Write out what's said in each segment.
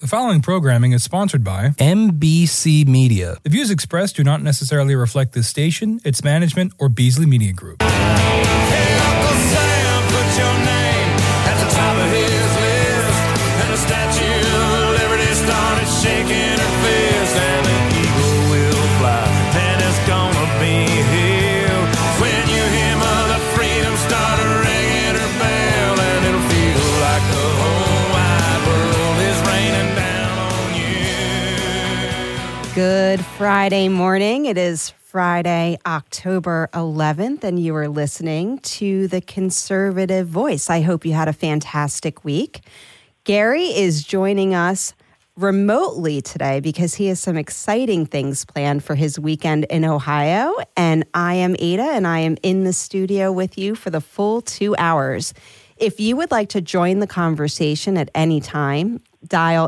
The following programming is sponsored by MBC Media. The views expressed do not necessarily reflect this station, its management, or Beasley Media Group. Hey, Uncle Sam, put your name at the top of his list. And the Statue of Liberty started shaking her fist. And the eagle will fly, and it's gonna be here. When you hear Mother Freedom start ringing her bell, and it'll feel like the whole wide world is raining down on you. Good Friday morning. It is Friday, October 11th, and you are listening to The Conservative Voice. I hope you had a fantastic week. Gary is joining us remotely today because he has some exciting things planned for his weekend in Ohio. And I am Ada, and I am in the studio with you for the full 2 hours. If you would like to join the conversation at any time, dial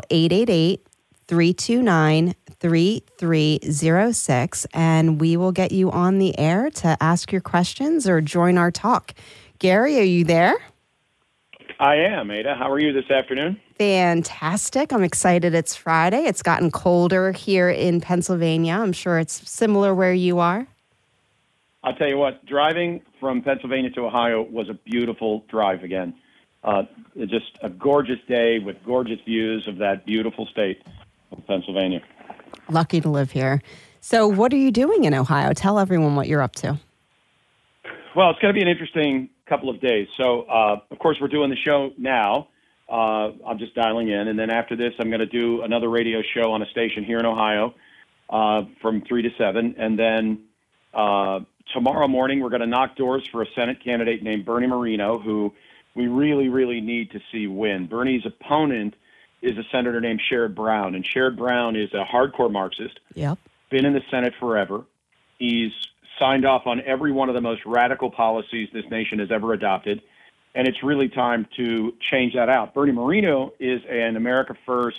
888-329-3306, and we will get you on the air to ask your questions or join our talk. Gary, are you there? I am, Ada. How are you this afternoon? Fantastic. I'm excited it's Friday. It's gotten colder here in Pennsylvania. I'm sure it's similar where you are. I'll tell you what, driving from Pennsylvania to Ohio was a beautiful drive again. Just a gorgeous day with gorgeous views of that beautiful state of Pennsylvania. Lucky to live here. So what are you doing in Ohio? Tell everyone what you're up to. Well, it's going to be an interesting couple of days. So, of course, we're doing the show now. I'm just dialing in. And then after this, I'm going to do another radio show on a station here in Ohio from 3 to 7. And then tomorrow morning, we're going to knock doors for a Senate candidate named Bernie Moreno, who we really, really need to see win. Bernie's opponent is a senator named Sherrod Brown. And Sherrod Brown is a hardcore Marxist. Yep. Been in the Senate forever. He's signed off on every one of the most radical policies this nation has ever adopted. And it's really time to change that out. Bernie Moreno is an America First,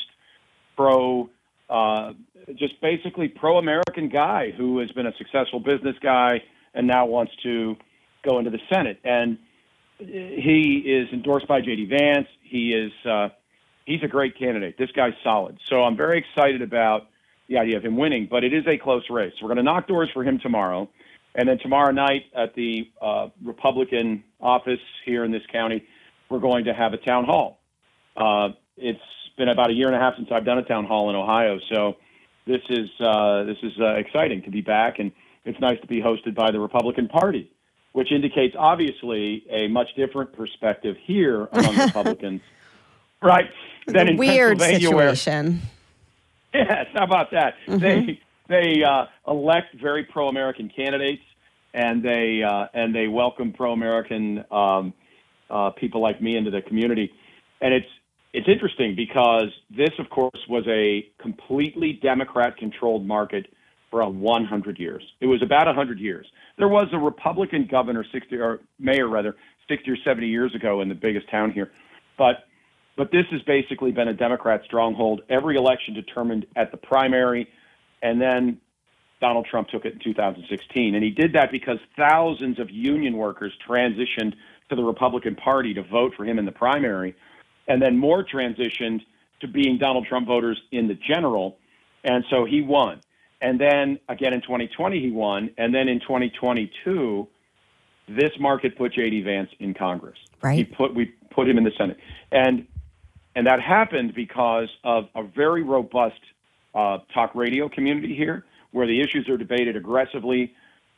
just basically pro-American guy who has been a successful business guy and now wants to go into the Senate. And he is endorsed by J.D. Vance. He's a great candidate. This guy's solid. So I'm very excited about the idea of him winning, but it is a close race. We're going to knock doors for him tomorrow. And then tomorrow night at the Republican office here in this county, we're going to have a town hall. It's been about a year and a half since I've done a town hall in Ohio, so this is exciting to be back, and it's nice to be hosted by the Republican Party, which indicates obviously a much different perspective here among Republicans, right? Than in Weird Pennsylvania, situation. Yes, how about that? Mm-hmm. They elect very pro-American candidates, and they welcome pro-American people like me into the community. And it's interesting because this, of course, was a completely Democrat-controlled market for 100 years. It was about 100 years. There was a Republican governor, mayor 60 or 70 years ago in the biggest town here, but this has basically been a Democrat stronghold. Every election determined at the primary. And then Donald Trump took it in 2016. And he did that because thousands of union workers transitioned to the Republican Party to vote for him in the primary. And then more transitioned to being Donald Trump voters in the general. And so he won. And then again in 2020, he won. And then in 2022, this market put J.D. Vance in Congress. Right. We put him in the Senate. And that happened because of a very robust talk radio community here, where the issues are debated aggressively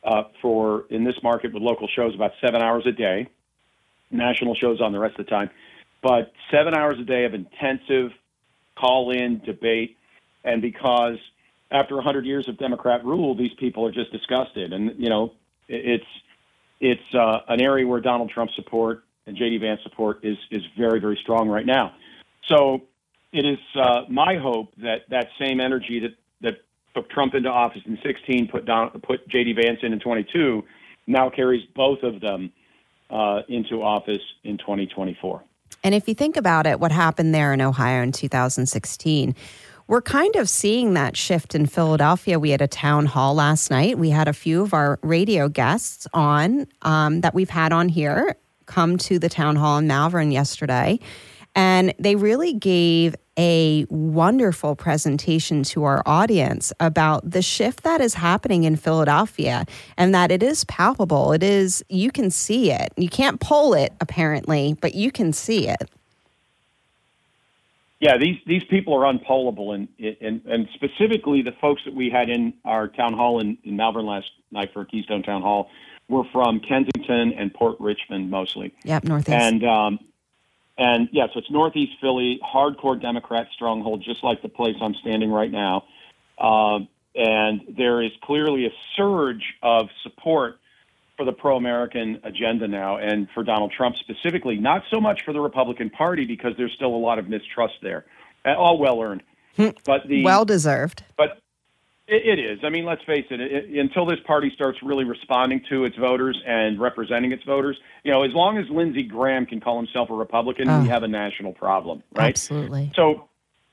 in this market with local shows about 7 hours a day, national shows on the rest of the time, but 7 hours a day of intensive call-in debate. And because after 100 years of Democrat rule, these people are just disgusted. And, you know, it's an area where Donald Trump support and J.D. Vance support is very, very strong right now. So it is my hope that same energy that took Trump into office in 2016, put J.D. Vance in 2022, now carries both of them into office in 2024. And if you think about it, what happened there in Ohio in 2016, we're kind of seeing that shift in Philadelphia. We had a town hall last night. We had a few of our radio guests on that we've had on here come to the town hall in Malvern yesterday. And they really gave a wonderful presentation to our audience about the shift that is happening in Philadelphia and that it is palpable. It is, you can see it. You can't poll it, apparently, but you can see it. Yeah, these people are unpollable, and specifically the folks that we had in our town hall in Malvern last night for Keystone Town Hall were from Kensington and Port Richmond mostly. Yep, Northeast. And yeah, so it's Northeast Philly, hardcore Democrat stronghold, just like the place I'm standing right now. And there is clearly a surge of support for the pro-American agenda now, and for Donald Trump specifically, not so much for the Republican Party because there's still a lot of mistrust there, all well-earned. But well-deserved. But it is. I mean, let's face it, until this party starts really responding to its voters and representing its voters, you know, as long as Lindsey Graham can call himself a Republican, we have a national problem, right? Absolutely. So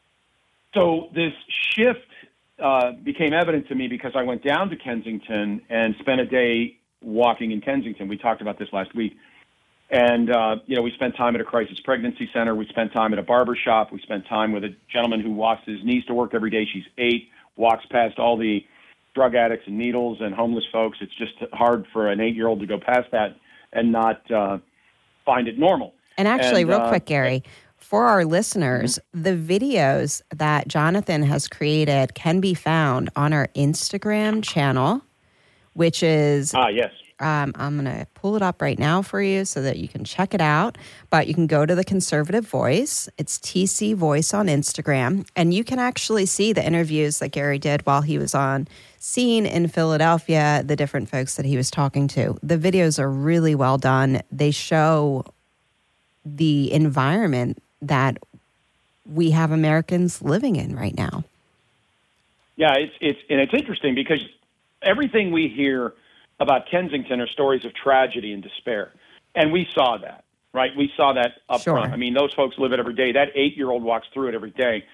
this shift became evident to me because I went down to Kensington and spent a day walking in Kensington. We talked about this last week. And, you know, we spent time at a crisis pregnancy center. We spent time at a barber shop. We spent time with a gentleman who walks his niece to work every day. She's 8, walks past all the drug addicts and needles and homeless folks. It's just hard for an 8-year-old to go past that and not find it normal. And actually, real quick, Gary, for our listeners, the videos that Jonathan has created can be found on our Instagram channel, which is... yes. I'm going to pull it up right now for you so that you can check it out. But you can go to The Conservative Voice. It's TC Voice on Instagram. And you can actually see the interviews that Gary did while he was on scene in Philadelphia, the different folks that he was talking to. The videos are really well done. They show the environment that we have Americans living in right now. Yeah, it's interesting because everything we hear about Kensington are stories of tragedy and despair. And we saw that, right? We saw that up front. I mean, those folks live it every day. That 8-year-old walks through it every day.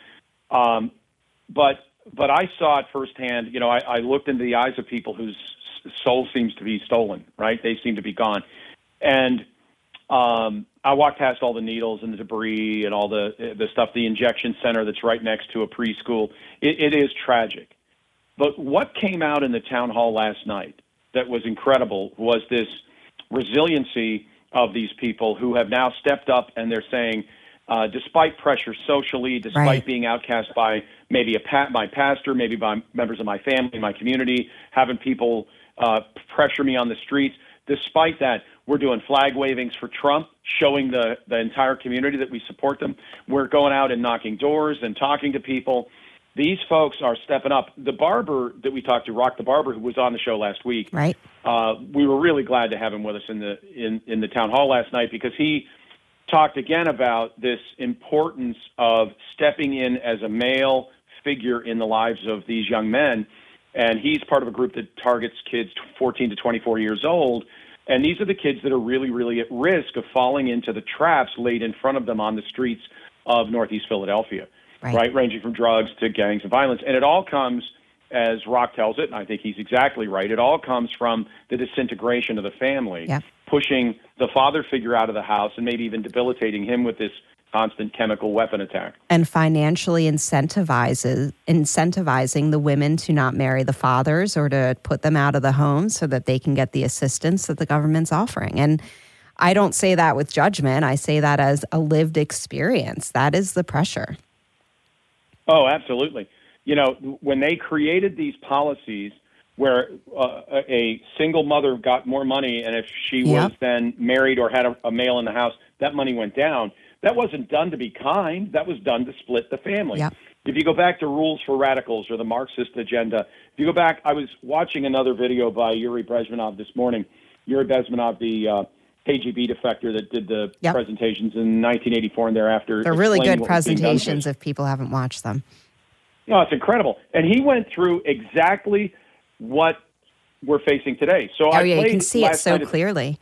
But I saw it firsthand. You know, I looked into the eyes of people whose soul seems to be stolen, right? They seem to be gone. And I walked past all the needles and the debris and all the stuff, the injection center that's right next to a preschool. It is tragic. But what came out in the town hall last night that was incredible was this resiliency of these people who have now stepped up and they're saying, despite pressure socially, despite being outcast by maybe my pastor, maybe by members of my family, my community, having people pressure me on the streets, despite that, we're doing flag wavings for Trump, showing the entire community that we support them. We're going out and knocking doors and talking to people. These folks are stepping up. The barber that we talked to, Rock the Barber, who was on the show last week, we were really glad to have him with us in the town hall last night because he talked again about this importance of stepping in as a male figure in the lives of these young men. And he's part of a group that targets kids 14 to 24 years old. And these are the kids that are really, really at risk of falling into the traps laid in front of them on the streets of Northeast Philadelphia. Right, ranging from drugs to gangs and violence. And it all comes, as Rock tells it, and I think he's exactly right, it all comes from the disintegration of the family, pushing the father figure out of the house and maybe even debilitating him with this constant chemical weapon attack. And financially incentivizing the women to not marry the fathers or to put them out of the home so that they can get the assistance that the government's offering. And I don't say that with judgment. I say that as a lived experience. That is the pressure. Oh, absolutely. You know, when they created these policies where a single mother got more money, and if she was then married or had a male in the house, that money went down. That wasn't done to be kind. That was done to split the family. Yep. If you go back to Rules for Radicals or the Marxist agenda, if you go back, I was watching another video by Yuri Bezmenov this morning. Yuri Bezmenov, the KGB defector that did the presentations in 1984 and thereafter. They're really good presentations if people haven't watched them. No, it's incredible. And he went through exactly what we're facing today. So you can see it so clearly.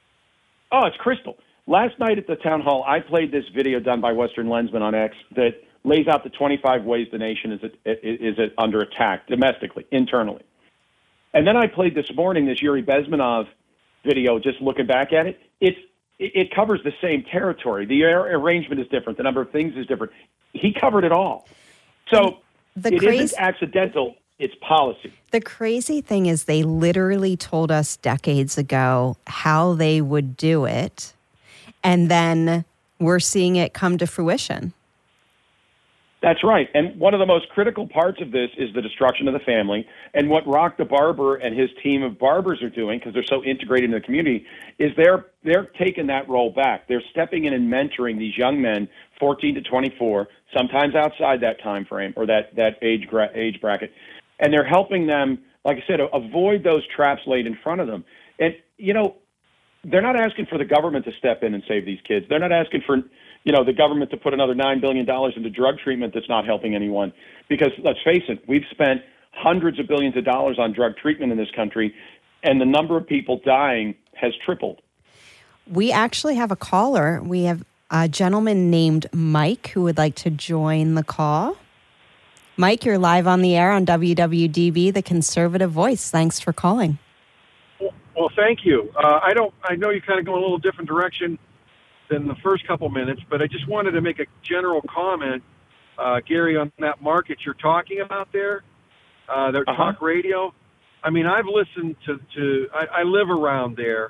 It's crystal. Last night at the town hall, I played this video done by Western Lensman on X that lays out the 25 ways the nation is under attack domestically, internally. And then I played this morning this Yuri Bezmenov video, just looking back at it. It's it covers the same territory. The arrangement is different. The number of things is different. He covered it all. So it isn't accidental. It's policy. The crazy thing is they literally told us decades ago how they would do it, and then we're seeing it come to fruition. That's right. And one of the most critical parts of this is the destruction of the family. And what Rock the Barber and his team of barbers are doing, because they're so integrated in the community, is they're taking that role back. They're stepping in and mentoring these young men, 14 to 24, sometimes outside that time frame or that age bracket. And they're helping them, like I said, avoid those traps laid in front of them. And, you know, they're not asking for the government to step in and save these kids. They're not asking for, you know, the government to put another $9 billion into drug treatment that's not helping anyone. Because let's face it, we've spent hundreds of billions of dollars on drug treatment in this country, and the number of people dying has tripled. We actually have a caller. We have a gentleman named Mike who would like to join the call. Mike, you're live on the air on WWDB, the Conservative Voice. Thanks for calling. Well, thank you. I know you kind of go in a little different direction than the first couple minutes, but I just wanted to make a general comment, Gary, on that market you're talking about there, their talk radio. I mean, I've listened to I live around there,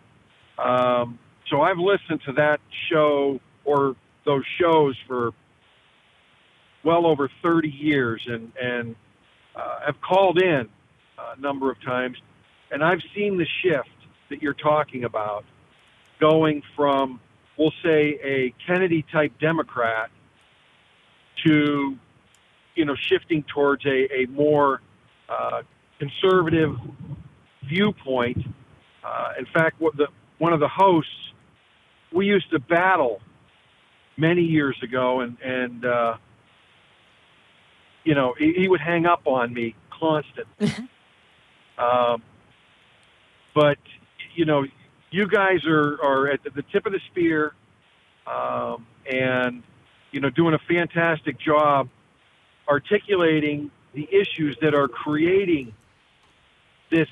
so I've listened to that show or those shows for well over 30 years and have called in a number of times, and I've seen the shift that you're talking about going from, we'll say, a Kennedy-type Democrat to, you know, shifting towards a more conservative viewpoint. In fact, one of the hosts, we used to battle many years ago, and you know, he would hang up on me constantly. But, you know, you guys are at the tip of the spear and, you know, doing a fantastic job articulating the issues that are creating this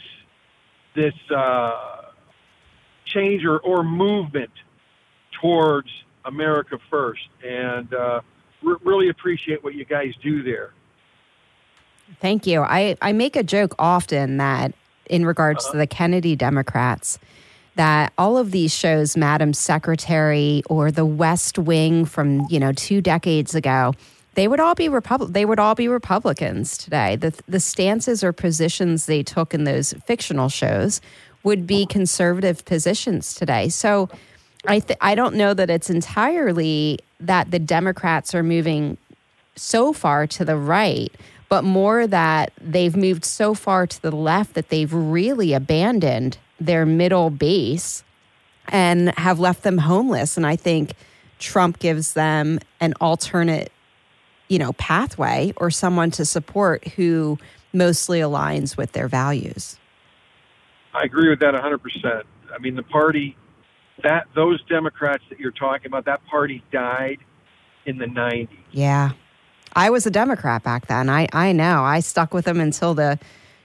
change or movement towards America First. And really appreciate what you guys do there. Thank you. I make a joke often that in regards to the Kennedy Democrats, that all of these shows, Madam Secretary or The West Wing from, you know, 2 decades ago, they would all be Republicans today. The stances or positions they took in those fictional shows would be conservative positions today. So I don't know that it's entirely that the Democrats are moving so far to the right, but more that they've moved so far to the left that they've really abandoned their middle base and have left them homeless. And I think Trump gives them an alternate, you know, pathway or someone to support who mostly aligns with their values. I agree with that 100%. I mean, the party, those Democrats that you're talking about, that party died in the 90s. Yeah. I was a Democrat back then. I know. I stuck with them until the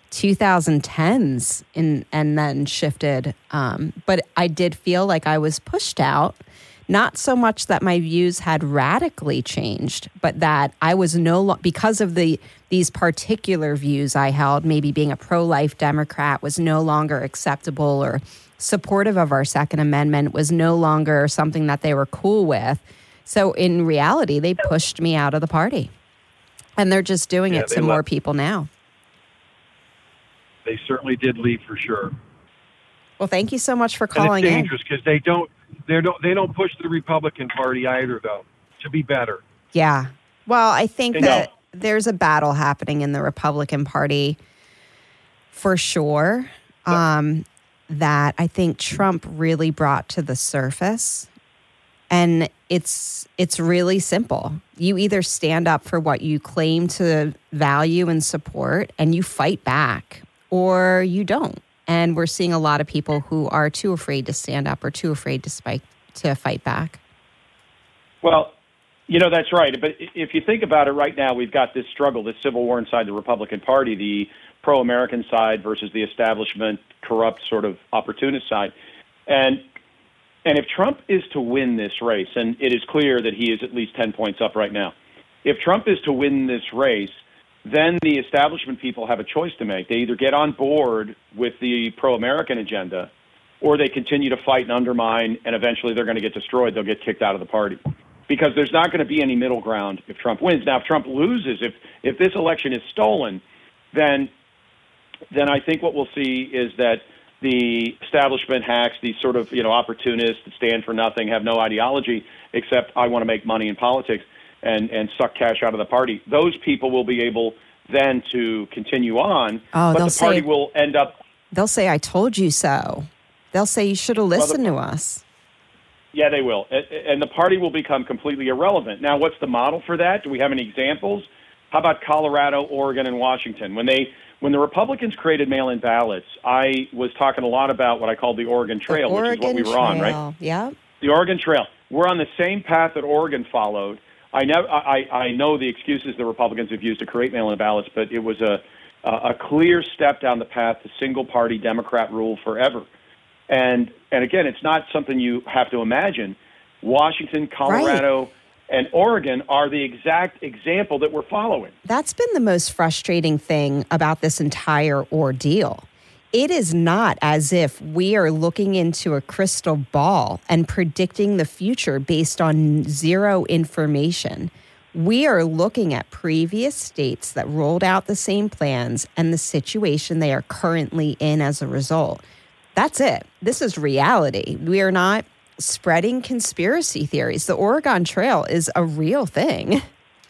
2010s and then shifted. But I did feel like I was pushed out. Not so much that my views had radically changed, but that I was because of these particular views I held, maybe being a pro-life Democrat was no longer acceptable, or supportive of our Second Amendment was no longer something that they were cool with. So in reality, they pushed me out of the party. And they're just doing it to more people now. They certainly did leave for sure. Well, thank you so much for calling in. And it's dangerous because they don't push the Republican Party either, though, to be better. Yeah. Well, I think that there's a battle happening in the Republican Party for sure. That I think Trump really brought to the surface. And it's really simple. You either stand up for what you claim to value and support and you fight back, or you don't. And we're seeing a lot of people who are too afraid to stand up or too afraid to fight back. Well, you know, that's right. But if you think about it right now, we've got this struggle, this civil war inside the Republican Party, the pro-American side versus the establishment, corrupt sort of opportunist side. And And if Trump is to win this race, and it is clear that he is at least 10 points up right now, if Trump is to win this race, then the establishment people have a choice to make. They either get on board with the pro-American agenda, or they continue to fight and undermine, and eventually they're going to get destroyed. They'll get kicked out of the party. Because there's not going to be any middle ground if Trump wins. Now, if Trump loses, if this election is stolen, then I think what we'll see is that the establishment hacks, these sort of opportunists that stand for nothing, have no ideology except I want to make money in politics and suck cash out of the party. Those people will be able then to continue on, but the party will end up... They'll say, I told you so. They'll say you should have listened to us. Yeah, they will. And the party will become completely irrelevant. Now, what's the model for that? Do we have any examples? How about Colorado, Oregon, and Washington? When the Republicans created mail-in ballots, I was talking a lot about what I called the Oregon Trail, which is what we were on, right? Yeah. The Oregon Trail. We're on the same path that Oregon followed. I know the excuses the Republicans have used to create mail-in ballots, but it was a clear step down the path to single-party Democrat rule forever. And again, it's not something you have to imagine. Washington, Colorado, and Oregon are the exact example that we're following. That's been the most frustrating thing about this entire ordeal. It is not as if we are looking into a crystal ball and predicting the future based on zero information. We are looking at previous states that rolled out the same plans and the situation they are currently in as a result. That's it. This is reality. We are not spreading conspiracy theories. The Oregon Trail is a real thing.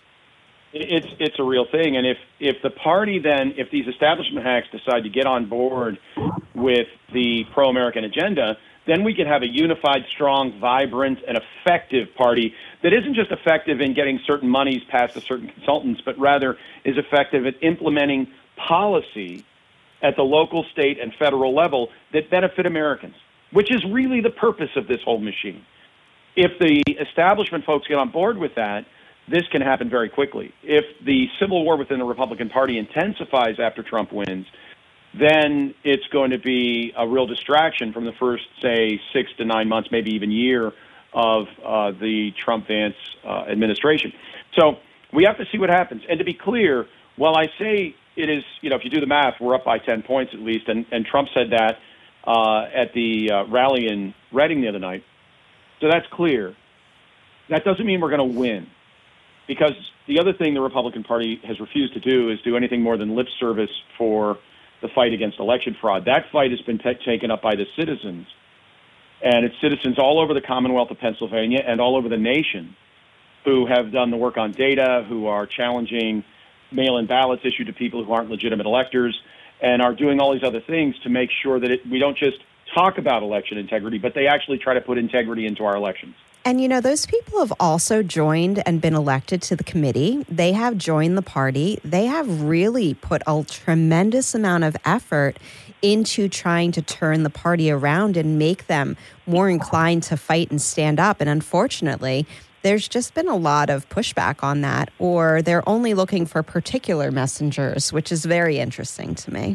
It's a real thing. And if the party then, if these establishment hacks decide to get on board with the pro-American agenda, then we can have a unified, strong, vibrant, and effective party that isn't just effective in getting certain monies past to certain consultants, but rather is effective at implementing policy at the local, state, and federal level that benefit Americans, which is really the purpose of this whole machine. If the establishment folks get on board with that, this can happen very quickly. If the civil war within the Republican Party intensifies after Trump wins, then it's going to be a real distraction from the first, say, 6 to 9 months, maybe even year of the Trump-Vance administration. So we have to see what happens. And to be clear, while I say it is, if you do the math, we're up by 10 points at least, and Trump said that at the rally in Reading the other night. So that's clear. That doesn't mean we're going to win, because the other thing the Republican Party has refused to do is do anything more than lip service for the fight against election fraud. That fight has been taken up by the citizens, and it's citizens all over the Commonwealth of Pennsylvania and all over the nation who have done the work on data, who are challenging mail-in ballots issued to people who aren't legitimate electors, and are doing all these other things to make sure that we don't just talk about election integrity, but they actually try to put integrity into our elections. And, those people have also joined and been elected to the committee. They have joined the party. They have really put a tremendous amount of effort into trying to turn the party around and make them more inclined to fight and stand up. And unfortunately, there's just been a lot of pushback on that, or they're only looking for particular messengers, which is very interesting to me.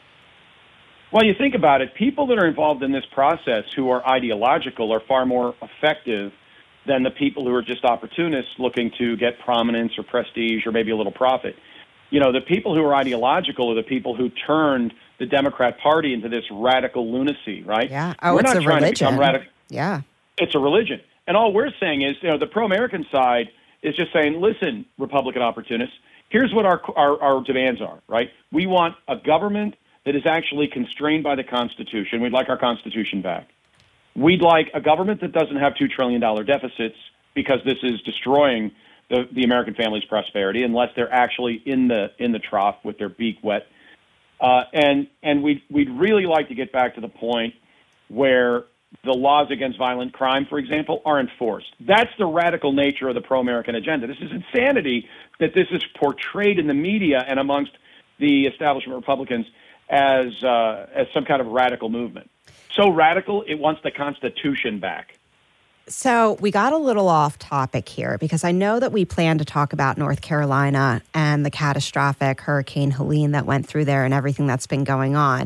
Well, you think about it, people that are involved in this process who are ideological are far more effective than the people who are just opportunists looking to get prominence or prestige or maybe a little profit. The people who are ideological are the people who turned the Democrat Party into this radical lunacy, right? Yeah. We're it's not a trying religion. to become radical. Yeah. It's a religion. And all we're saying is, the pro-American side is just saying, listen, Republican opportunists, here's what our demands are, right? We want a government that is actually constrained by the Constitution. We'd like our Constitution back. We'd like a government that doesn't have $2 trillion deficits, because this is destroying the American family's prosperity unless they're actually in the trough with their beak wet. And we'd really like to get back to the point where the laws against violent crime, for example, are enforced. That's the radical nature of the pro-American agenda. This is insanity that this is portrayed in the media and amongst the establishment Republicans as some kind of radical movement. So radical, it wants the Constitution back. So we got a little off topic here, because I know that we plan to talk about North Carolina and the catastrophic Hurricane Helene that went through there and everything that's been going on.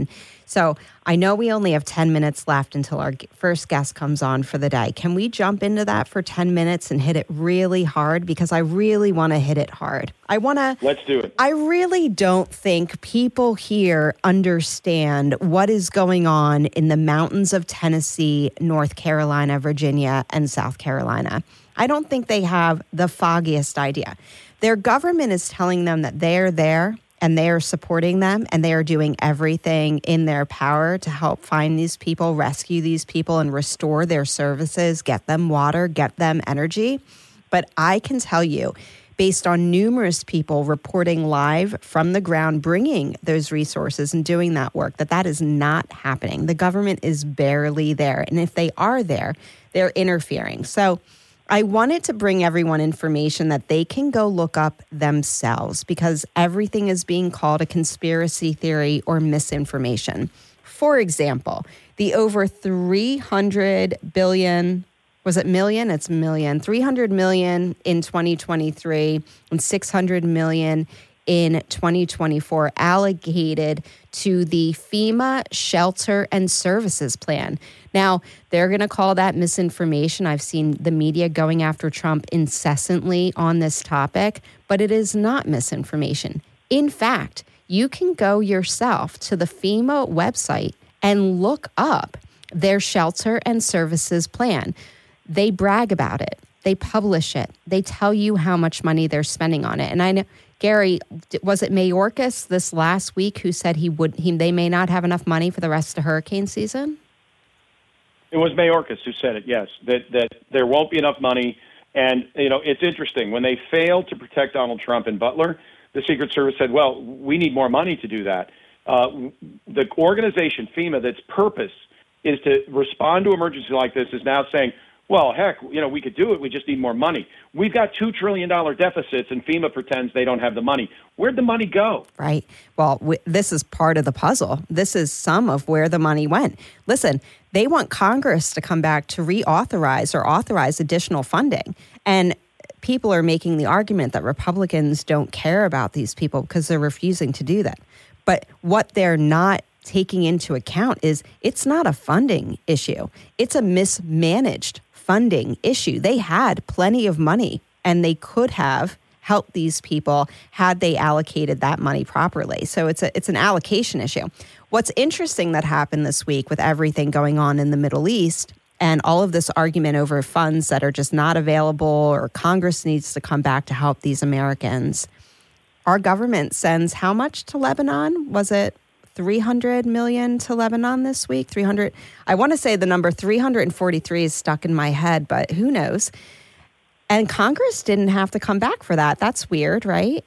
So I know we only have 10 minutes left until our first guest comes on for the day. Can we jump into that for 10 minutes and hit it really hard? Because I really want to hit it hard. Let's do it. I really don't think people here understand what is going on in the mountains of Tennessee, North Carolina, Virginia, and South Carolina. I don't think they have the foggiest idea. Their government is telling them that they're there and they are supporting them and they are doing everything in their power to help find these people, rescue these people, and restore their services, get them water, get them energy. But I can tell you, based on numerous people reporting live from the ground, bringing those resources and doing that work, that is not happening. The government is barely there. And if they are there, they're interfering. So I wanted to bring everyone information that they can go look up themselves, because everything is being called a conspiracy theory or misinformation. For example, the over 300 billion, was it million? It's million. 300 million in 2023 and 600 million in 2024 allocated to the FEMA Shelter and Services Plan. Now, they're going to call that misinformation. I've seen the media going after Trump incessantly on this topic, but it is not misinformation. In fact, you can go yourself to the FEMA website and look up their Shelter and Services Plan. They brag about it. They publish it. They tell you how much money they're spending on it. And I know, Gary, was it Mayorkas this last week who said they may not have enough money for the rest of hurricane season? It was Mayorkas who said it, yes, that there won't be enough money. And, it's interesting. When they failed to protect Donald Trump in Butler, the Secret Service said, well, we need more money to do that. The organization, FEMA, that's purpose is to respond to emergencies like this, is now saying, well, heck, we could do it. We just need more money. We've got $2 trillion deficits, and FEMA pretends they don't have the money. Where'd the money go? Right. Well, this is part of the puzzle. This is some of where the money went. Listen, they want Congress to come back to reauthorize or authorize additional funding. And people are making the argument that Republicans don't care about these people because they're refusing to do that. But what they're not taking into account is it's not a funding issue. It's a mismanaged funding issue. They had plenty of money and they could have helped these people had they allocated that money properly. So it's an allocation issue. What's interesting that happened this week with everything going on in the Middle East and all of this argument over funds that are just not available or Congress needs to come back to help these Americans. Our government sends how much to Lebanon? Was it 300 million to Lebanon this week? 300. I want to say the number 343 is stuck in my head, but who knows? And Congress didn't have to come back for that. That's weird, right?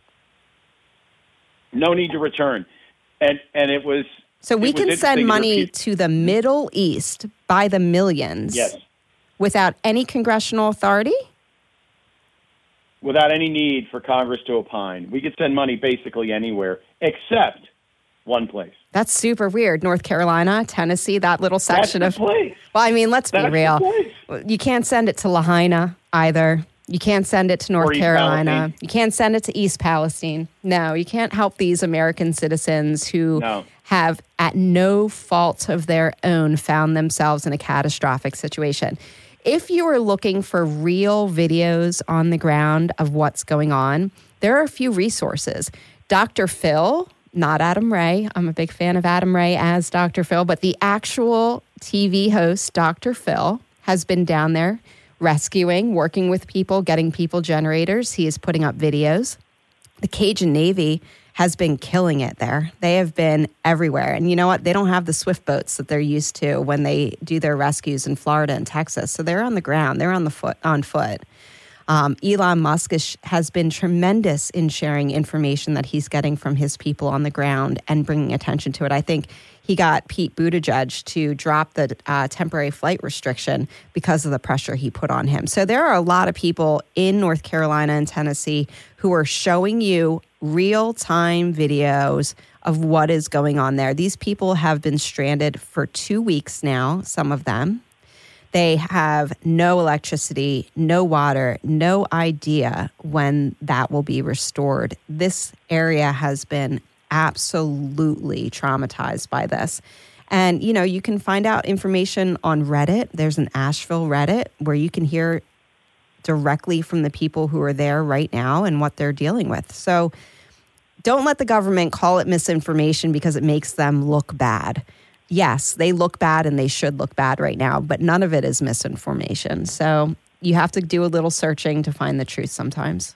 No need to return. And it was... So we can send money to the Middle East by the millions. Yes. Without any congressional authority? Without any need for Congress to opine. We could send money basically anywhere except one place. That's super weird. North Carolina, Tennessee, that little section That's the place. Well, I mean, let's be real. You can't send it to Lahaina either. You can't send it to North Carolina. Palestine. You can't send it to East Palestine. No, you can't help these American citizens who have, at no fault of their own, found themselves in a catastrophic situation. If you are looking for real videos on the ground of what's going on, there are a few resources. Dr. Phil, not Adam Ray. I'm a big fan of Adam Ray as Dr. Phil, but the actual TV host, Dr. Phil, has been down there rescuing, working with people, getting people generators. He is putting up videos. The Cajun Navy has been killing it there. They have been everywhere. And you know what? They don't have the swift boats that they're used to when they do their rescues in Florida and Texas. So they're on the ground. They're on foot. Elon Musk has been tremendous in sharing information that he's getting from his people on the ground and bringing attention to it. I think he got Pete Buttigieg to drop the temporary flight restriction because of the pressure he put on him. So there are a lot of people in North Carolina and Tennessee who are showing you real-time videos of what is going on there. These people have been stranded for 2 weeks now, some of them. They have no electricity, no water, no idea when that will be restored. This area has been absolutely traumatized by this. And, you can find out information on Reddit. There's an Asheville Reddit where you can hear directly from the people who are there right now and what they're dealing with. So don't let the government call it misinformation because it makes them look bad. Yes, they look bad and they should look bad right now, but none of it is misinformation. So you have to do a little searching to find the truth sometimes.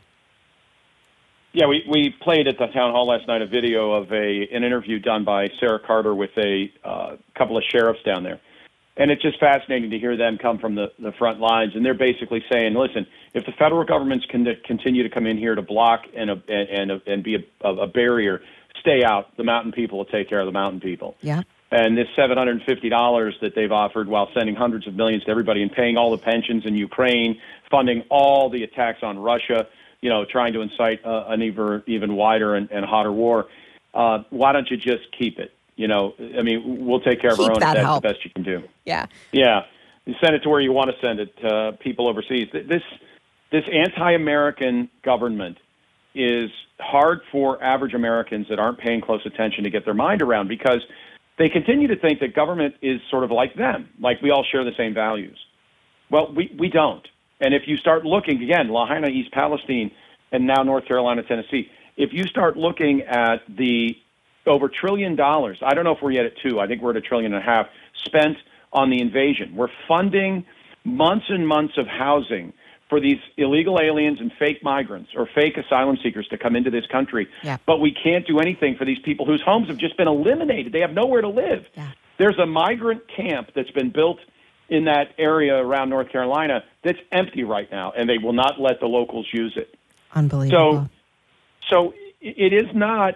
Yeah, we played at the town hall last night a video of an interview done by Sarah Carter with a couple of sheriffs down there. And it's just fascinating to hear them come from the front lines. And they're basically saying, listen, if the federal government's continue to come in here to block and be a barrier, stay out. The mountain people will take care of the mountain people. Yeah. And this $750 that they've offered while sending hundreds of millions to everybody and paying all the pensions in Ukraine, funding all the attacks on Russia, trying to incite an even wider and hotter war. Why don't you just keep it? We'll take care of our own if that's the best you can do. Yeah. Yeah. You send it to where you want to send it to people overseas. This anti-American government is hard for average Americans that aren't paying close attention to get their mind around because they continue to think that government is sort of like them, like we all share the same values. Well, we don't. And if you start looking, again, Lahaina, East Palestine, and now North Carolina, Tennessee, if you start looking at the over $1 trillion, I don't know if we're yet at 2, I think we're at $1.5 trillion, spent on the invasion. We're funding months and months of housing for these illegal aliens and fake migrants or fake asylum seekers to come into this country. Yeah. But we can't do anything for these people whose homes have just been eliminated. They have nowhere to live. Yeah. There's a migrant camp that's been built in that area around North Carolina that's empty right now, and they will not let the locals use it. Unbelievable. So it is not.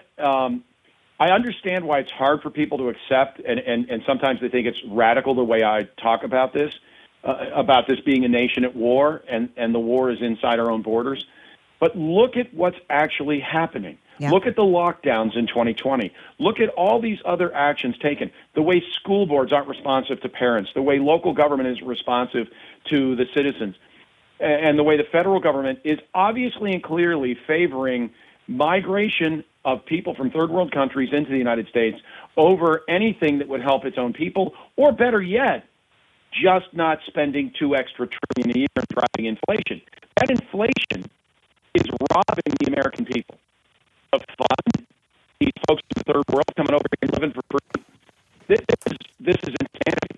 I understand why it's hard for people to accept, and sometimes they think it's radical the way I talk about this being a nation at war, and the war is inside our own borders. But look at what's actually happening. Yeah. Look at the lockdowns in 2020. Look at all these other actions taken. The way school boards aren't responsive to parents, the way local government is responsive to the citizens, and the way the federal government is obviously and clearly favoring migration of people from third world countries into the United States over anything that would help its own people, or better yet, just not spending $2 extra trillion a year and driving inflation. That inflation is robbing the American people of fun. These folks in the third world coming over here and living for free. This is insanity.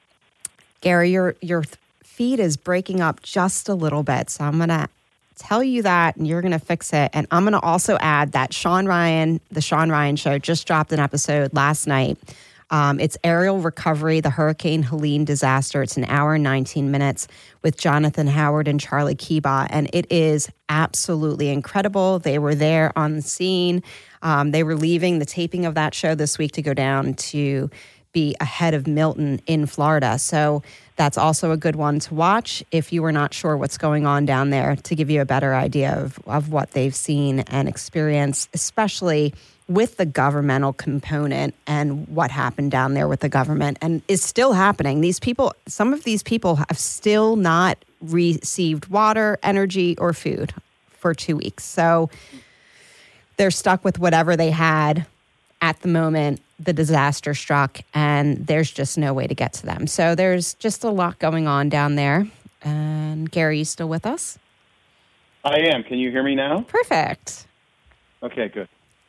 Gary, your feed is breaking up just a little bit, so I'm going to tell you that, and you're going to fix it. And I'm going to also add that the Sean Ryan Show just dropped an episode last night. It's Aerial Recovery, the Hurricane Helene disaster. It's an hour and 19 minutes with Jonathan Howard and Charlie Kiba, and it is absolutely incredible. They were there on the scene. They were leaving the taping of that show this week to go down to be ahead of Milton in Florida. So that's also a good one to watch if you were not sure what's going on down there, to give you a better idea of what they've seen and experienced, especially with the governmental component and what happened down there with the government and is still happening. Some of these people have still not received water, energy, or food for 2 weeks. So they're stuck with whatever they had at the moment the disaster struck, and there's just no way to get to them. So there's just a lot going on down there. And Gary, you still with us? I am. Can you hear me now? Perfect. Okay, good.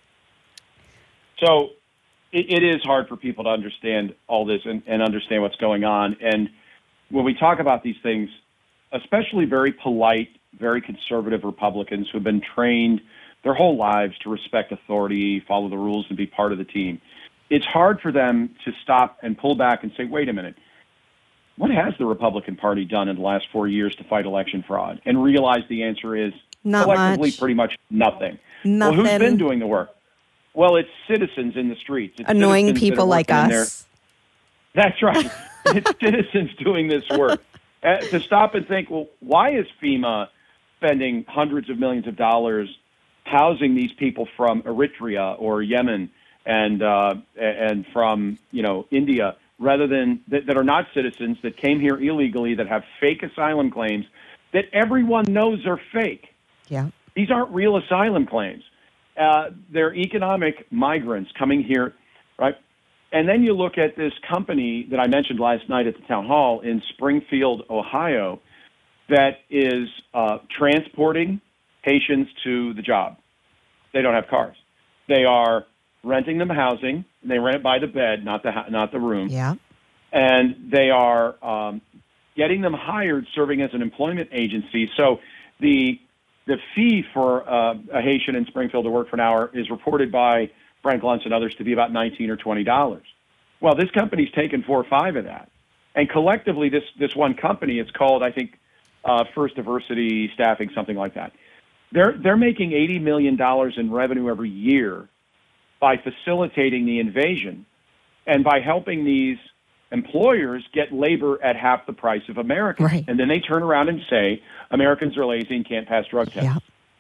So it is hard for people to understand all this and understand what's going on. And when we talk about these things, especially very polite, very conservative Republicans who have been trained their whole lives to respect authority, follow the rules, and be part of the team, it's hard for them to stop and pull back and say, wait a minute, what has the Republican Party done in the last 4 years to fight election fraud? And realize the answer is not collectively much. Pretty much nothing. Nothing. Well, who's been doing the work? Well, it's citizens in the streets. It's annoying people like us. That's right. It's citizens doing this work. To stop and think, well, why is FEMA spending hundreds of millions of dollars housing these people from Eritrea or Yemen and from India, rather than that are not citizens, that came here illegally, that have fake asylum claims that everyone knows are fake? Yeah. These aren't real asylum claims. they're economic migrants coming here, right? And then you look at this company that I mentioned last night at the town hall in Springfield, Ohio, that is transporting Haitians to the job. They don't have cars. They are renting them housing. They rent it by the bed, not the room. Yeah. And they are getting them hired, serving as an employment agency. So the fee for a Haitian in Springfield to work for an hour is reported by Frank Luntz and others to be about $19 or $20. Well, this company's taken 4 or 5 of that. And collectively, this one company, it's called, I think, First Diversity Staffing, something like that. They're making $80 million in revenue every year by facilitating the invasion and by helping these employers get labor at half the price of Americans. Right. And then they turn around and say, Americans are lazy and can't pass drug tests. Yeah.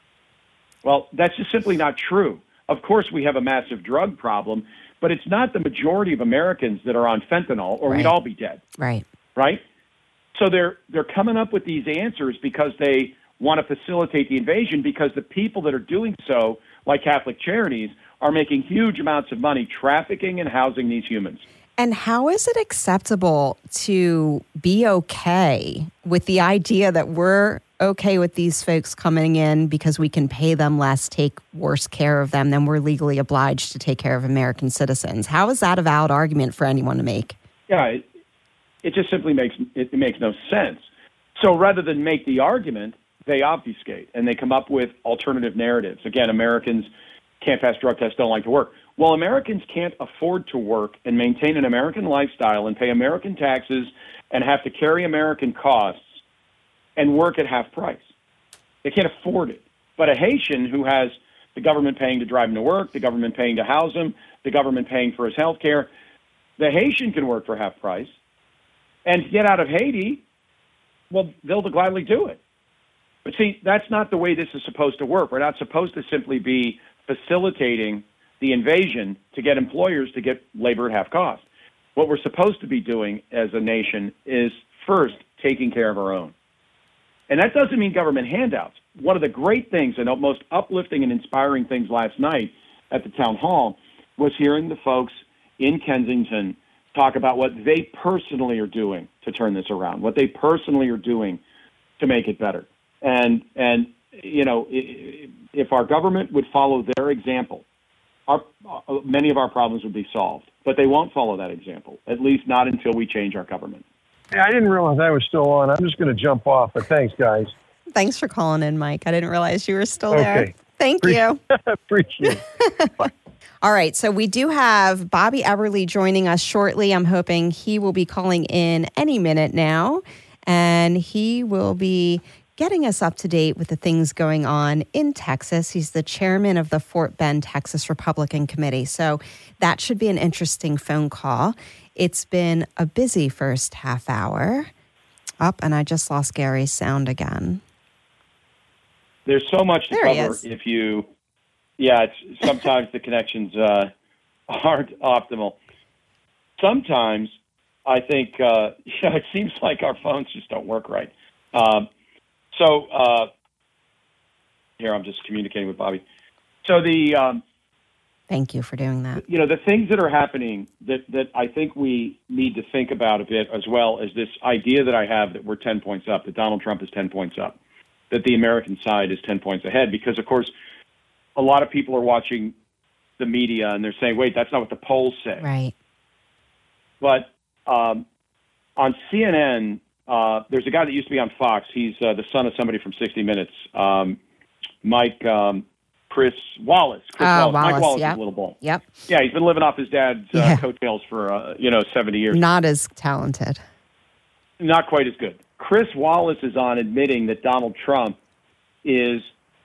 Well, that's just simply not true. Of course, we have a massive drug problem, but it's not the majority of Americans that are on fentanyl, or we'd all be dead. Right. Right? So they're coming up with these answers because they want to facilitate the invasion, because the people that are doing so, like Catholic Charities, are making huge amounts of money trafficking and housing these humans. And how is it acceptable to be okay with the idea that we're okay with these folks coming in because we can pay them less, take worse care of them than we're legally obliged to take care of American citizens? How is that a valid argument for anyone to make? Yeah, it just simply makes no sense. So rather than make the argument, they obfuscate and they come up with alternative narratives. Again, Americans can't pass drug tests, don't like to work. Well, Americans can't afford to work and maintain an American lifestyle and pay American taxes and have to carry American costs and work at half price. They can't afford it. But a Haitian who has the government paying to drive him to work, the government paying to house him, the government paying for his health care, the Haitian can work for half price and get out of Haiti. Well, they'll gladly do it. But see, that's not the way this is supposed to work. We're not supposed to simply be facilitating the invasion to get employers to get labor at half cost. What we're supposed to be doing as a nation is first taking care of our own. And that doesn't mean government handouts. One of the great things and most uplifting and inspiring things last night at the town hall was hearing the folks in Kensington talk about what they personally are doing to turn this around, what they personally are doing to make it better. And you know, if our government would follow their example, many of our problems would be solved. But they won't follow that example, at least not until we change our government. Hey, I didn't realize I was still on. I'm just going to jump off, but thanks, guys. Thanks for calling in, Mike. I didn't realize you were still there. Okay. Thank you. Appreciate it. All right, so we do have Bobby Eberle joining us shortly. I'm hoping he will be calling in any minute now, and he will be getting us up to date with the things going on in Texas. He's the chairman of the Fort Bend, Texas Republican Committee. So that should be an interesting phone call. It's been a busy first half hour. And I just lost Gary's sound again. There's so much to There he cover is. if you, sometimes the connections aren't optimal. Sometimes I think, it seems like our phones just don't work right. Here, I'm just communicating with Bobby. So Thank you for doing that. you know, the things that are happening that I think we need to think about a bit, as well as this idea that I have that we're 10 points up, that Donald Trump is 10 points up, that the American side is 10 points ahead, because, of course, a lot of people are watching the media and they're saying, wait, that's not what the polls say. Right. But on CNN, there's a guy that used to be on Fox. He's the son of somebody from 60 Minutes, Chris Wallace. Wallace, Mike Wallace yeah. is a little bull. Yep. Yeah, he's been living off his dad's Yeah. coattails for 70 years. Not as talented. Not quite as good. Chris Wallace is on admitting that Donald Trump is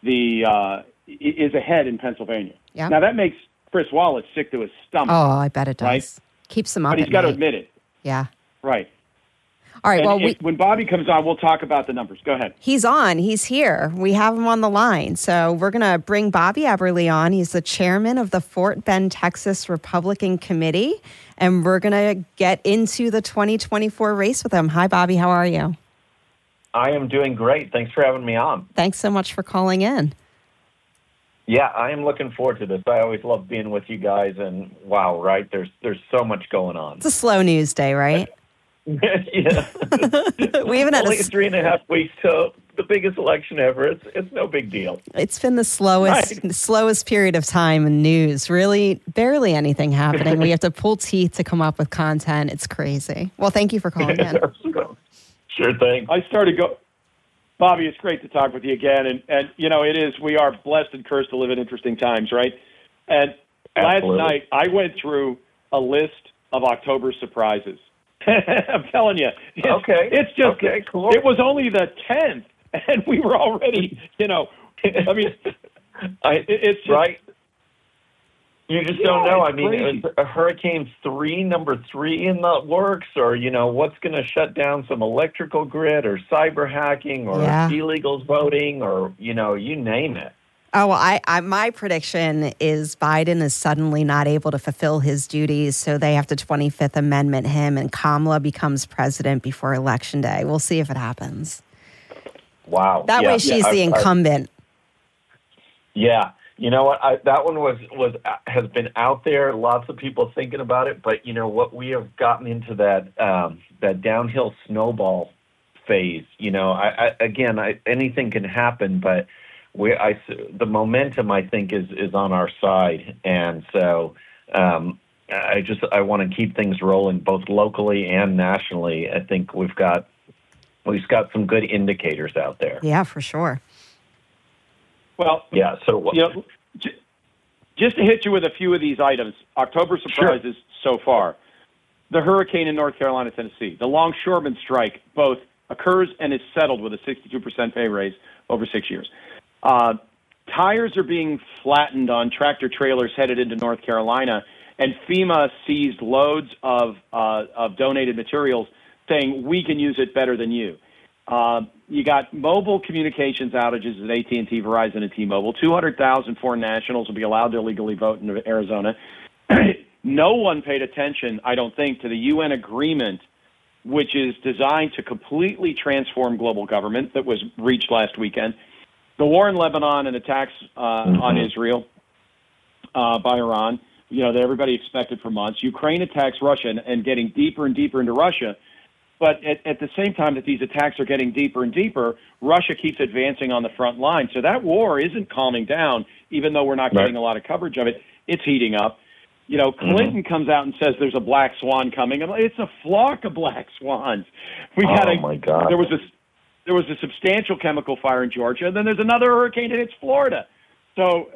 ahead in Pennsylvania. Yeah. Now that makes Chris Wallace sick to his stomach. Oh, I bet it does. Right? Keeps him up but he's at got to night. admit it. Yeah. Right. All right. And Well, when Bobby comes on, we'll talk about the numbers. Go ahead. he's on. He's here. We have him on the line. So we're going to bring Bobby Eberle on. He's the chairman of the Fort Bend, Texas Republican Committee. And we're going to get into the 2024 race with him. Hi, Bobby. How are you? I am doing great. Thanks for having me on. Thanks so much for calling in. Yeah, I am looking forward to this. I always love being with you guys, and wow, right? There's so much going on. It's a slow news day, right? Yeah. We haven't had only 3.5 weeks till the biggest election ever. It's no big deal. It's been the slowest period of time in news. Really, barely anything happening. We have to pull teeth to come up with content. It's crazy. Well, thank you for calling in. Sure thing. Bobby, it's great to talk with you again. And we are blessed and cursed to live in interesting times, right? And Absolutely. Last night, I went through a list of October surprises. I'm telling you. It's just, cool. It was only the 10th, and we were already, it's just, right. You just don't know. I mean, crazy. is Hurricane number 3 in the works, or, what's going to shut down some electrical grid or cyber hacking or illegals voting or, you name it. Oh, well, my prediction is Biden is suddenly not able to fulfill his duties, so they have to 25th Amendment him, and Kamala becomes president before Election Day. We'll see if it happens. Wow. That way she's the incumbent. Yeah. You know what? That one has been out there. Lots of people thinking about it, but what, we have gotten into that downhill snowball phase. Anything can happen, but the momentum, I think, is on our side, and so I want to keep things rolling both locally and nationally. I think we've got some good indicators out there. Yeah, for sure. Well, yeah. So just to hit you with a few of these items, October surprises so far: the hurricane in North Carolina, Tennessee, the longshoreman strike, both occurs and is settled with a 62% pay raise over 6 years. Tires are being flattened on tractor trailers headed into North Carolina, and FEMA seized loads of donated materials, saying we can use it better than you. You got mobile communications outages at AT&T, Verizon, and T-Mobile. 200,000 foreign nationals will be allowed to illegally vote in Arizona. No one paid attention, I don't think, to the UN agreement, which is designed to completely transform global government, that was reached last weekend. The war in Lebanon and attacks on Israel by Iran, that everybody expected for months. Ukraine attacks Russia and getting deeper and deeper into Russia. But at the same time that these attacks are getting deeper and deeper, Russia keeps advancing on the front line. So that war isn't calming down, even though we're not getting a lot of coverage of it. It's heating up. Clinton comes out and says there's a black swan coming. It's a flock of black swans. My God. There was a substantial chemical fire in Georgia, and then there's another hurricane that hits Florida. So,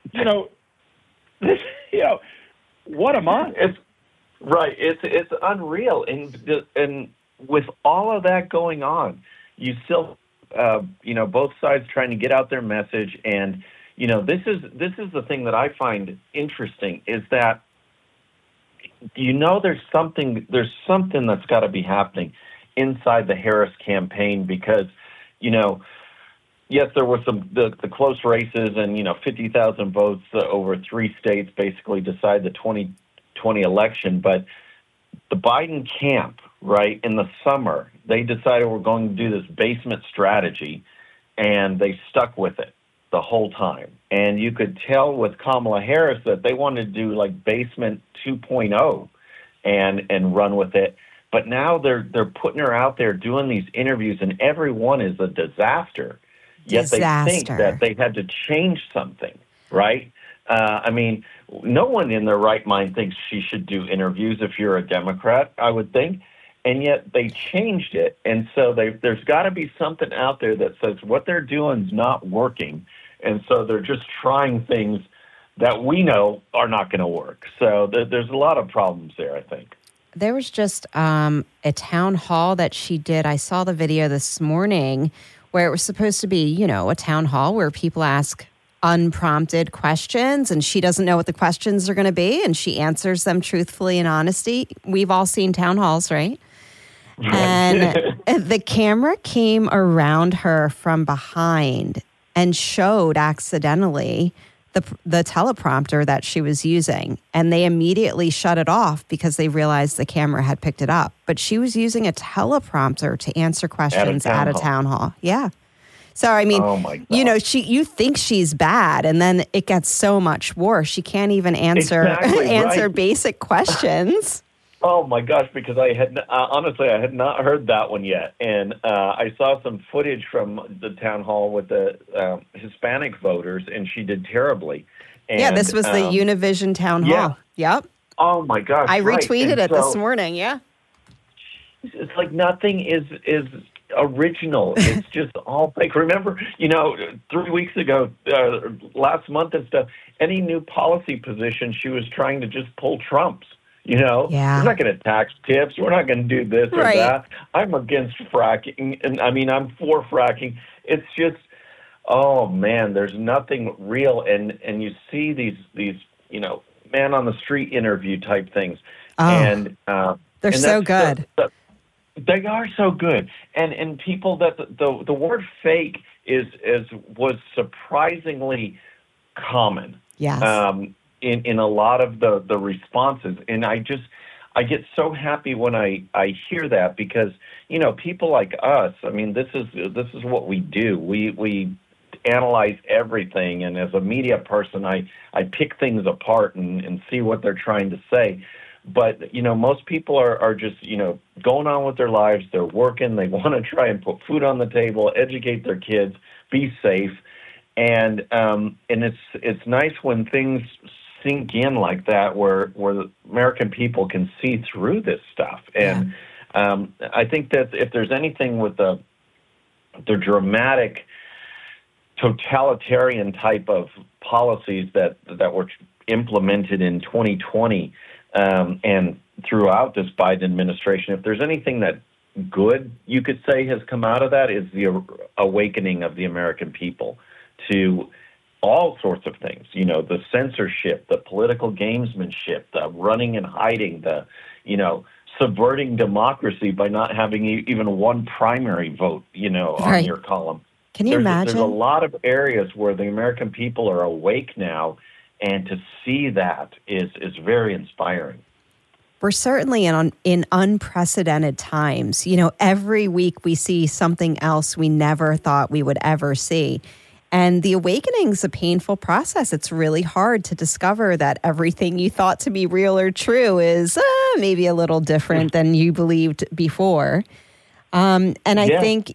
what a month! It's unreal, and with all of that going on, you still, both sides trying to get out their message, and this is the thing that I find interesting is that there's something that's got to be happening inside the Harris campaign because, yes, there were the close races and, 50,000 votes over 3 states basically decide the 2020 election. But the Biden camp, right, in the summer, they decided we're going to do this basement strategy, and they stuck with it the whole time. And you could tell with Kamala Harris that they wanted to do like basement 2.0 and run with it. But now they're putting her out there doing these interviews, and every one is a disaster. Yet they think that they had to change something, right? No one in their right mind thinks she should do interviews if you're a Democrat, I would think. And yet they changed it. And so there's got to be something out there that says what they're doing is not working. And so they're just trying things that we know are not going to work. So there's a lot of problems there, I think. There was just a town hall that she did. I saw the video this morning where it was supposed to be, a town hall where people ask unprompted questions and she doesn't know what the questions are going to be and she answers them truthfully and honesty. We've all seen town halls, right? And the camera came around her from behind and showed accidentally the teleprompter that she was using, and they immediately shut it off because they realized the camera had picked it up. But she was using a teleprompter to answer questions at a town hall. Yeah. So, I mean, Oh my God. you think she's bad, and then it gets so much worse. She can't even answer Exactly, right. basic questions. Oh my gosh! Because I had honestly, I had not heard that one yet, and I saw some footage from the town hall with the Hispanic voters, and she did terribly. And, Yeah, this was the Univision town hall. Yep. Oh my gosh! I right. retweeted And it this so morning. Yeah. It's like nothing is original. It's just all fake. Remember, 3 weeks ago, last month and stuff, any new policy position, she was trying to just pull Trump's. Yeah. We're not going to tax tips. We're not going to do this or Right. that. I'm against fracking, and I'm for fracking. It's just, oh man, there's nothing real, and you see these man on the street interview type things, and They're so good. They are so good, and people that the word fake was surprisingly common. Yes. In a lot of the responses, and I get so happy when I hear that, because people like us, I mean, this is what we do. We analyze everything, and as a media person, I pick things apart and see what they're trying to say. But most people are just going on with their lives. They're working. They want to try and put food on the table, educate their kids, be safe, and it's nice when things sink in like that, where the American people can see through this stuff. And I think that if there's anything with the dramatic totalitarian type of policies that were implemented in 2020 and throughout this Biden administration, if there's anything that good you could say has come out of that, is the awakening of the American people to all sorts of things, the censorship, the political gamesmanship, the running and hiding, the, subverting democracy by not having even one primary vote, on your column. Can you imagine? There's a lot of areas where the American people are awake now, and to see that is very inspiring. We're certainly in unprecedented times. Every week we see something else we never thought we would ever see. And the awakening is a painful process. It's really hard to discover that everything you thought to be real or true is maybe a little different than you believed before. And I think,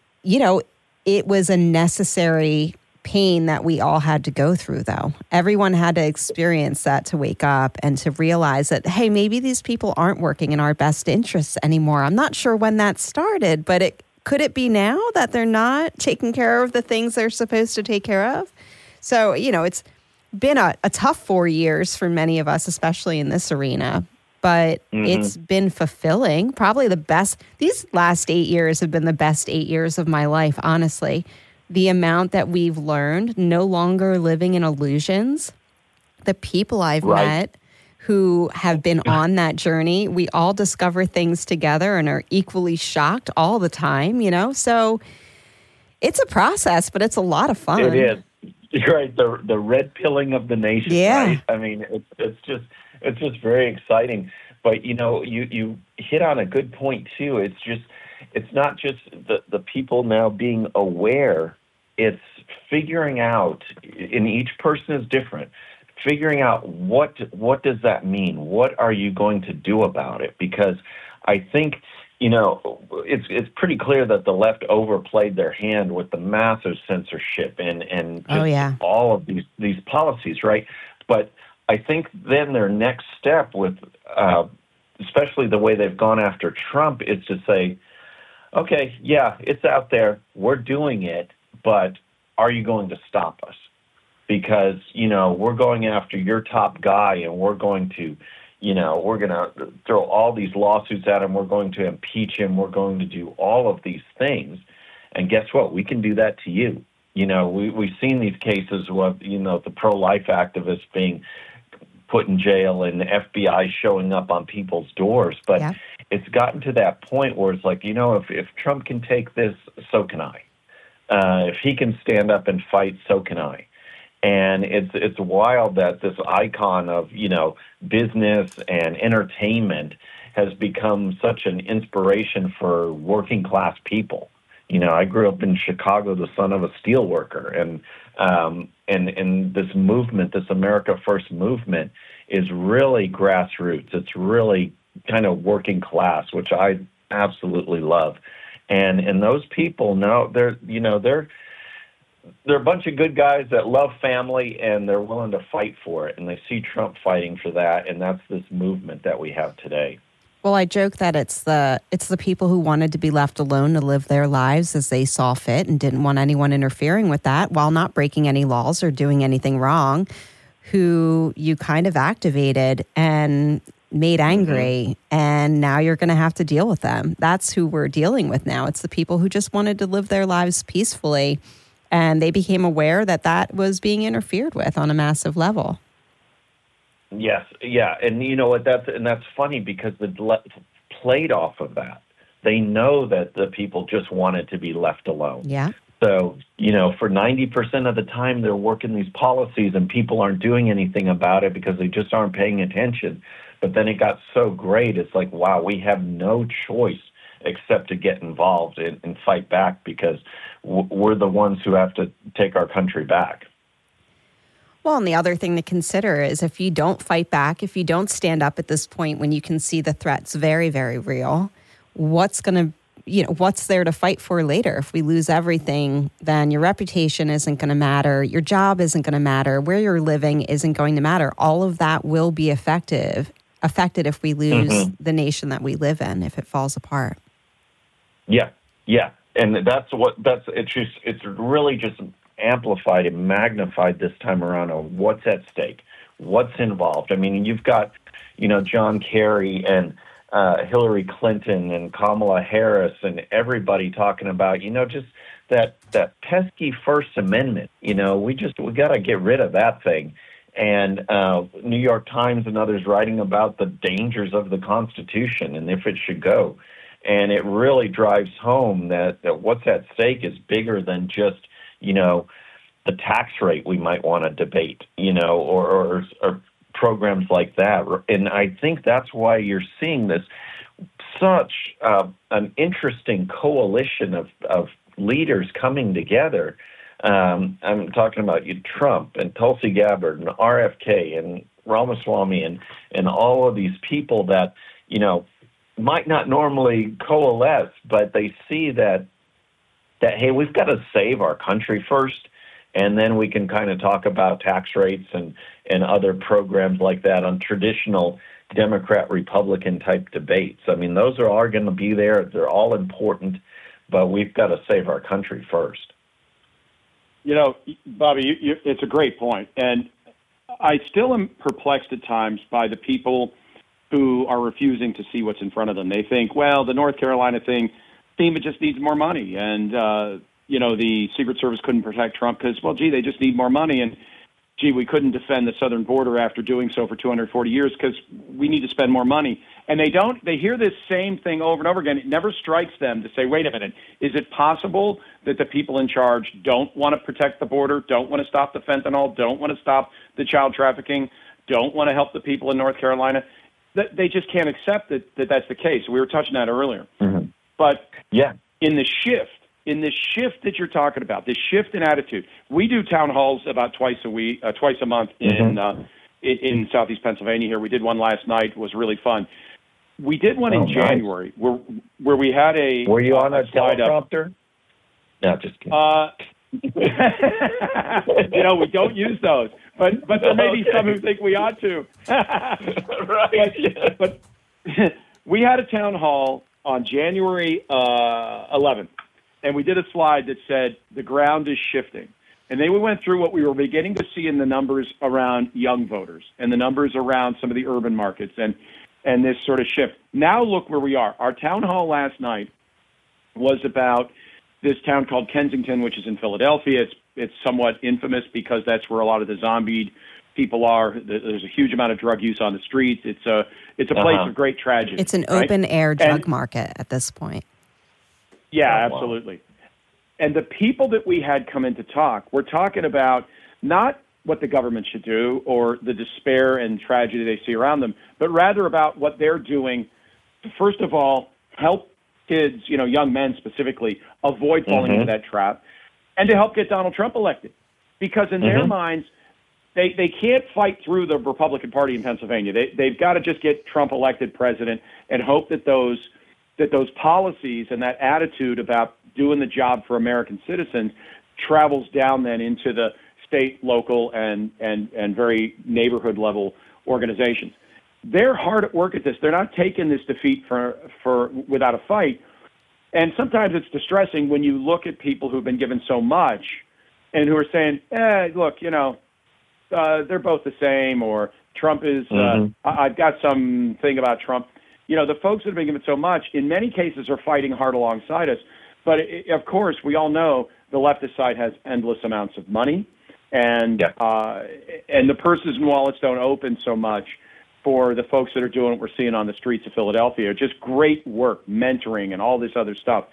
it was a necessary pain that we all had to go through, though. Everyone had to experience that to wake up and to realize that, hey, maybe these people aren't working in our best interests anymore. I'm not sure when that started, but could it be now that they're not taking care of the things they're supposed to take care of? So, it's been a tough 4 years for many of us, especially in this arena, but it's been fulfilling. Probably the best. These last 8 years have been the best 8 years of my life, honestly. The amount that we've learned, no longer living in illusions, the people I've met who have been on that journey, we all discover things together and are equally shocked all the time, So it's a process, but it's a lot of fun. It is. You're right. The red pilling of the nation. Yeah. Right? I mean, it's just very exciting. But you hit on a good point too. It's not just the people now being aware. It's figuring out, and each person is different, figuring out what does that mean? What are you going to do about it? Because I think, it's pretty clear that the left overplayed their hand with the massive censorship and just all of these policies, right? But I think then their next step with, especially the way they've gone after Trump, is to say, okay, yeah, it's out there, we're doing it, but are you going to stop us? Because, we're going after your top guy, and we're going to, we're going to throw all these lawsuits at him. We're going to impeach him. We're going to do all of these things. And guess what? We can do that to you. We've seen these cases of, the pro-life activists being put in jail and the FBI showing up on people's doors. But it's gotten to that point where it's like, if Trump can take this, so can I. If he can stand up and fight, so can I. And it's wild that this icon of, business and entertainment has become such an inspiration for working class people. I grew up in Chicago, the son of a steel worker, and this movement, this America First movement, is really grassroots. It's really kind of working class, which I absolutely love. And those people know they're a bunch of good guys that love family, and they're willing to fight for it. And they see Trump fighting for that, and that's this movement that we have today. Well, I joke that it's the people who wanted to be left alone to live their lives as they saw fit and didn't want anyone interfering with that while not breaking any laws or doing anything wrong, who you kind of activated and made angry, and now you're going to have to deal with them. That's who we're dealing with now. It's the people who just wanted to live their lives peacefully, and they became aware that that was being interfered with on a massive level. Yes, yeah, and you know what? That's funny because played off of that. They know that the people just wanted to be left alone. Yeah. So, for 90% of the time, they're working these policies and people aren't doing anything about it because they just aren't paying attention. But then it got so great, it's like, wow, we have no choice except to get involved and fight back because we're the ones who have to take our country back. Well, and the other thing to consider is if you don't fight back, if you don't stand up at this point when you can see the threat's very, very real, what's there to fight for later? If we lose everything, then your reputation isn't going to matter. Your job isn't going to matter. Where you're living isn't going to matter. All of that will be affected if we lose the nation that we live in, if it falls apart. Yeah. And it's really just amplified and magnified this time around on what's at stake, what's involved. I mean, you've got, John Kerry and Hillary Clinton and Kamala Harris and everybody talking about, just that pesky First Amendment. We got to get rid of that thing. And New York Times and others writing about the dangers of the Constitution and if it should go. And it really drives home that what's at stake is bigger than just, the tax rate we might want to debate, or programs like that. And I think that's why you're seeing this such an interesting coalition of leaders coming together. I'm talking about Trump and Tulsi Gabbard and RFK and Ramaswamy and all of these people that, might not normally coalesce, but they see that, hey, we've got to save our country first, and then we can kind of talk about tax rates and other programs like that on traditional Democrat-Republican type debates. I mean, those are all going to be there. They're all important, but we've got to save our country first. Bobby, it's a great point. And I still am perplexed at times by the people who are refusing to see what's in front of them. They think, well, the North Carolina thing, FEMA just needs more money. And, the Secret Service couldn't protect Trump because, they just need more money. And, we couldn't defend the southern border after doing so for 240 years because we need to spend more money. And they hear this same thing over and over again. It never strikes them to say, wait a minute, is it possible that the people in charge don't want to protect the border, don't want to stop the fentanyl, don't want to stop the child trafficking, don't want to help the people in North Carolina? They just can't accept that that's the case. We were touching on that earlier. Mm-hmm. But in the shift that you're talking about, this shift in attitude, we do town halls about twice a month in Southeast Pennsylvania here. We did one last night. It was really fun. We did one in January where we had a... Were you on a teleprompter? No, just kidding. We don't use those. But there may be some who think we ought to. Right. But we had a town hall on January 11th, and we did a slide that said the ground is shifting. And then we went through what we were beginning to see in the numbers around young voters and the numbers around some of the urban markets and this sort of shift. Now look where we are. Our town hall last night was about this town called Kensington, which is in Philadelphia. It's somewhat infamous because that's where a lot of the zombied people are. There's a huge amount of drug use on the streets. It's a place of great tragedy. It's an open-air drug market at this point. Yeah, absolutely. And the people that we had come in to talk, we're talking about not what the government should do or the despair and tragedy they see around them, but rather about what they're doing to, first of all, help kids, young men specifically, avoid falling into that trap, and to help get Donald Trump elected. Because in their minds, they can't fight through the Republican Party in Pennsylvania. They've got to just get Trump elected president and hope that those policies and that attitude about doing the job for American citizens travels down then into the state, local, and very neighborhood level organizations. They're hard at work at this. They're not taking this defeat for without a fight. And sometimes it's distressing when you look at people who've been given so much and who are saying, look, they're both the same, or Trump is, I've got something about Trump. The folks that have been given so much, in many cases, are fighting hard alongside us. But, of course, we all know the leftist side has endless amounts of money, and the purses and wallets don't open so much for the folks that are doing what we're seeing on the streets of Philadelphia. Just great work, mentoring, and all this other stuff.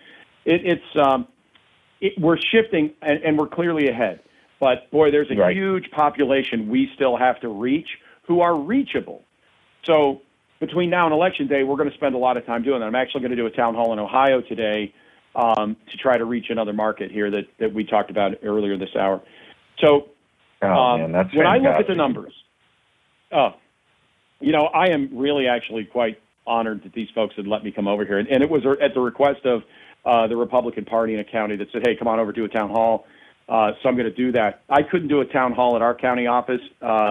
We're shifting, and we're clearly ahead. But, boy, there's a huge population we still have to reach who are reachable. So between now and Election Day, we're going to spend a lot of time doing that. I'm actually going to do a town hall in Ohio today to try to reach another market here that we talked about earlier this hour. So man, that's when fantastic. I look at the numbers, I am really actually quite honored that these folks had let me come over here. And it was at the request of the Republican Party in a county that said, hey, come on over, do a town hall. So I'm going to do that. I couldn't do a town hall at our county office,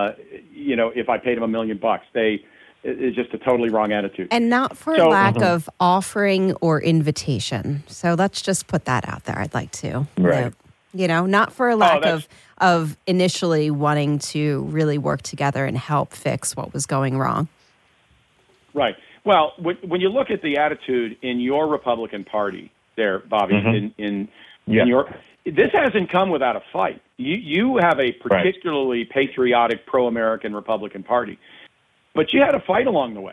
if I paid them $1 million. It's just a totally wrong attitude. And not for lack of offering or invitation. So let's just put that out there. I'd like to. Right. Not for a lack of initially wanting to really work together and help fix what was going wrong. Right. Well, when you look at the attitude in your Republican Party there, Bobby, in your... This hasn't come without a fight. You have a particularly patriotic, pro-American Republican Party, but you had a fight along the way.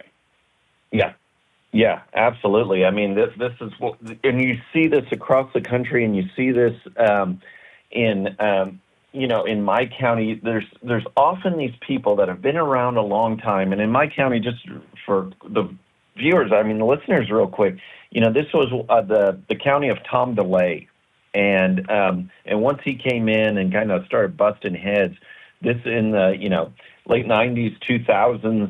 Yeah, absolutely. I mean, this is what, and you see this across the country, and you see this in my county. There's often these people that have been around a long time, and in my county, just for the viewers, the listeners, real quick, this was the county of Tom DeLay. And once he came in and kind of started busting heads, this in the late 90s, 2000s,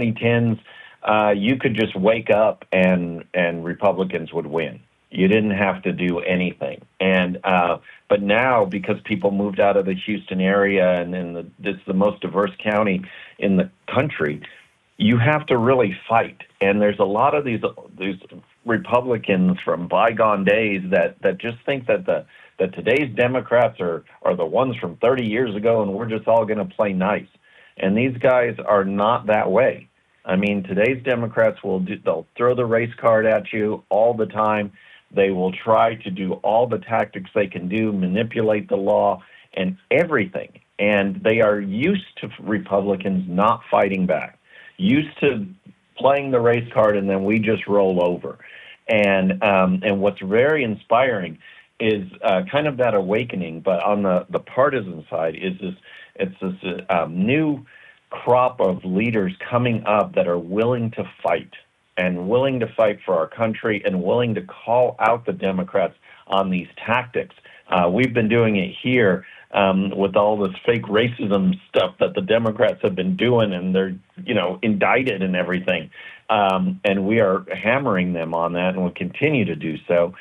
2010s, you could just wake up and Republicans would win. You didn't have to do anything. And but now, because people moved out of the Houston area and it's the most diverse county in the country, you have to really fight. And there's a lot of these Republicans from bygone days that just think that today's Democrats are the ones from 30 years ago, and we're just all going to play nice. And these guys are not that way. Today's Democrats they'll throw the race card at you all the time. They will try to do all the tactics they can do, manipulate the law and everything. And they are used to Republicans not fighting back, used to playing the race card, and then we just roll over. And what's very inspiring is kind of that awakening, but on the partisan side is this new crop of leaders coming up that are willing to fight and willing to fight for our country and willing to call out the Democrats on these tactics. We've been doing it here with all this fake racism stuff that the Democrats have been doing, and they're, indicted and everything. And we are hammering them on that, and we'll continue to do so.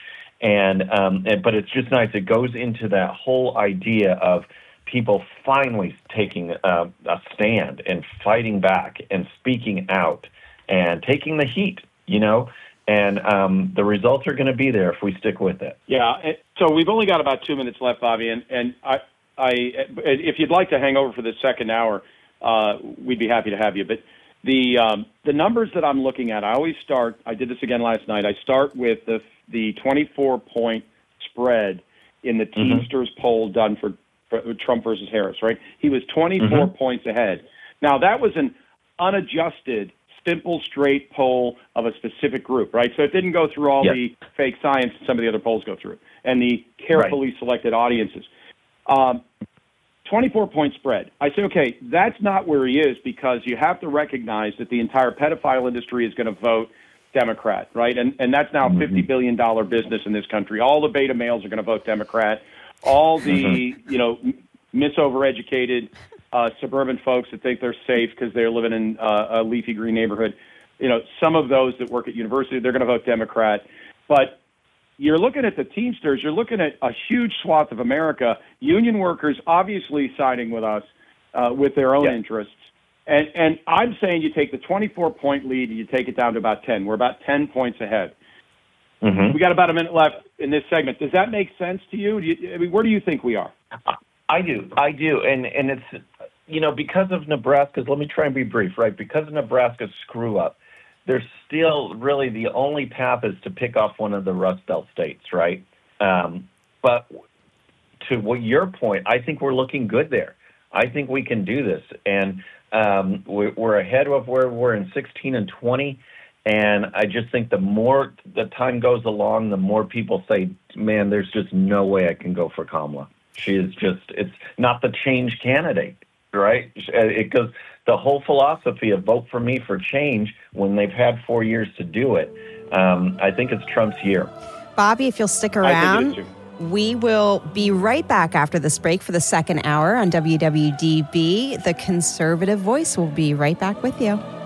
But it's just nice. It goes into that whole idea of people finally taking a stand and fighting back and speaking out and taking the heat, and the results are going to be there if we stick with it. Yeah. So we've only got about 2 minutes left, Bobby, and I if you'd like to hang over for the second hour, we'd be happy to have you. But the numbers that I'm looking at, I did this again last night. I start with the 24-point spread in the Teamsters poll done for Trump versus Harris, right? He was 24 points ahead. Now, that was an unadjusted, simple, straight poll of a specific group, right? So it didn't go through all the fake science that some of the other polls go through and the carefully selected audiences. 24-point spread. I say, okay, that's not where he is, because you have to recognize that the entire pedophile industry is going to vote Democrat, right? And that's now a $50 billion business in this country. All the beta males are going to vote Democrat. All the, misovereducated suburban folks that think they're safe because they're living in a leafy green neighborhood, some of those that work at university, they're going to vote Democrat. But you're looking at the Teamsters, you're looking at a huge swath of America, union workers obviously siding with us with their own interests. And I'm saying you take the 24-point lead and you take it down to about 10. We're about 10 points ahead. We got about a minute left in this segment. Does that make sense to you? Where do you think we are? I do. And it's, because of Nebraska's, let me try and be brief, right? Because of Nebraska's screw up, there's still really the only path is to pick off one of the Rust Belt states, right? But to your point, I think we're looking good there. I think we can do this. And we're ahead of where we're in 16 and 20. And I just think the more the time goes along, the more people say, man, there's just no way I can go for Kamala. She is it's not the change candidate, right? It goes the whole philosophy of vote for me for change when they've had 4 years to do it. I think it's Trump's year. Bobby, if you'll stick around, we will be right back after this break for the second hour on WWDB. The Conservative Voice will be right back with you.